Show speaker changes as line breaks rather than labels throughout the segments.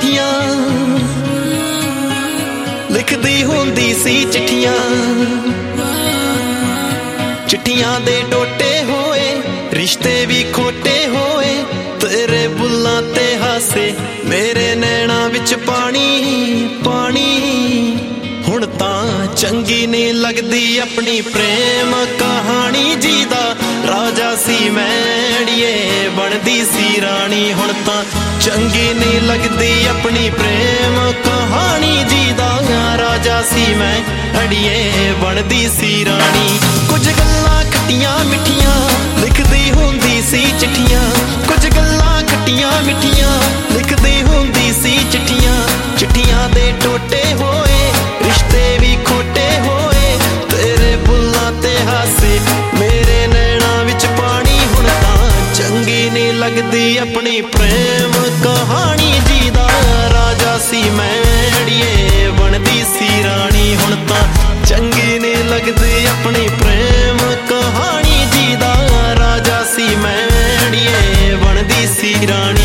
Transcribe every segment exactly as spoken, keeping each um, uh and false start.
चिट्ठियां लिखदी हुंदी सी चिट्ठियां चिट्ठियां दे टोटे होए रिश्ते भी खोटे होए तेरे बुल्लां ते हासे मेरे नैना विच पानी पानी हुण तां चंगी नहीं लगदी अपनी प्रेम कहानी जीदा राजा सी मैड़िए बनदी सी रानी हुण तां चंगी नहीं लगदी अपनी प्रेम कहानी जीदा राजा सी मैं अड़िए बनदी सी रानी कुछ गल्लां खट्टियां मिठियां लिखदी हुंदी सी चिट्ठियां कुछ गल्लां खट्टियां मिठियां लिखदी हुंदी सी चिट्ठियां चिट्ठियां दे टोटे होए रिश्ते भी खोटे होए तेरे बुल्लां ते हासे मेरे नैना विच पानी हुण तां चंगी नहीं लगदी अपनी प्रेम कहानी जीदा राजा सी मैड़िए बनदी सी रानी हुण तां चंगी नहीं लगदी अपनी प्रेम कहानी जीदा राजा सी मैड़िए बनदी सी रानी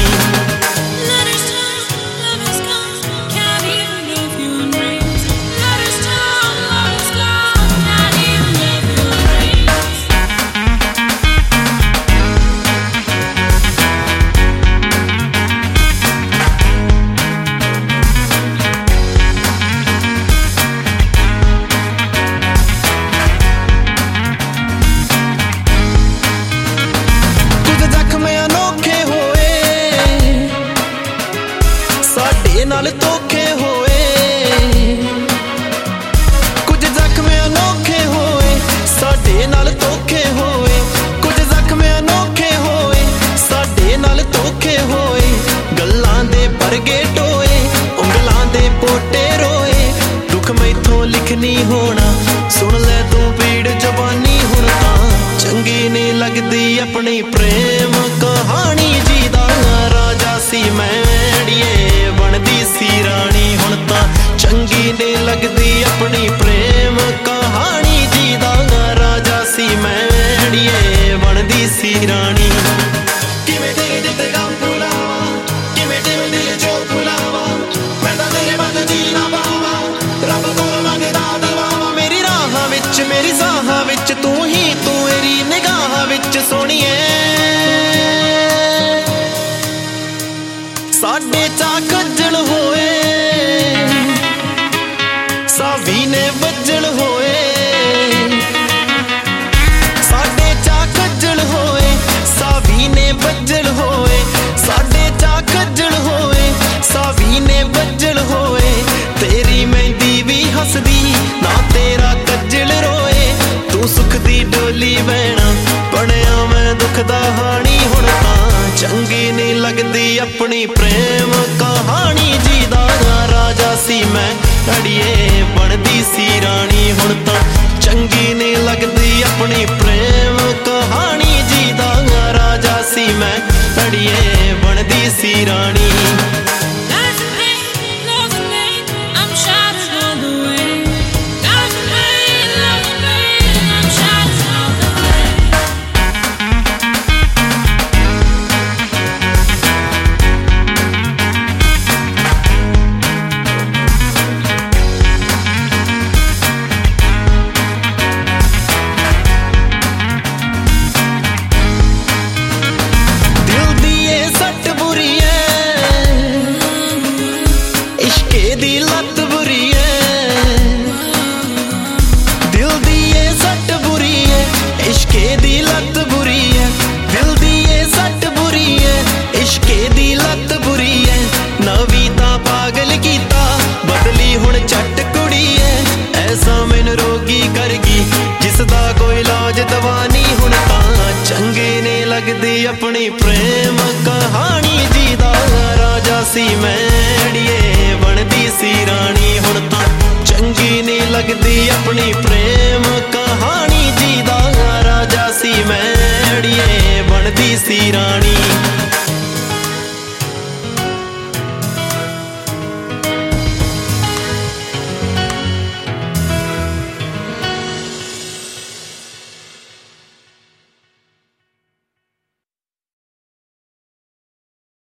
नाल धोखे होए कुछ जख्म अनोखे होए साडे नाल धोखे होए कुछ जख्म अनोखे होए साडे नाल धोखे होए गल्लां दे परगे टोए उंगलां दे पोटे रोए दुख मैथों लिखनी होना सुन ले तू पीड़ जवानी हुण तां चंगी नहीं लगदी अपनी प्रेम कहानी जीदा राजा सी मैड़िए बनदी सी रानी हुण तां चंगी नहीं लगदी अपनी प्रेम कहानी जीदा राजा सी मैड़िए बनदी सी रानी किवें तेरे दित्ते गम भुलावां किवें दिल दे जो भुलावां मैं तां तेरे बंद जी ना पावां रब कोल मंगदा दवावां मेरी राहां विच मेरी साहां विच तू ही तू मेरी निगाहां विच सोहणीए साडे चा खज्जल होए सावी ने बज्जल होए साडे चा खज्जल होए सावी ने बज्जल होए साडे चा खज्जल होए सावी ने बज्जल होए तेरी मेहंदी भी हसदी ना तेरा कज्जल रोए तू सुख दी डोली बहना बनया मैं दुख दा हानी हुण तां चंगी नहीं लगदी अपनी प्रेम कहानी जीदा राजा सी मैं अड़िए बनदी सी रानी हुण तां चंगी नहीं लगदी अपनी प्रेम कहानी जीदा राजा सी मैं अड़िए बनदी सी रानी अपनी प्रेम कहानी जीदा राजा सी मैड़िए बनदी सी रानी हुण तां चंगी नहीं लगदी अपनी प्रेम कहानी जीदा राजा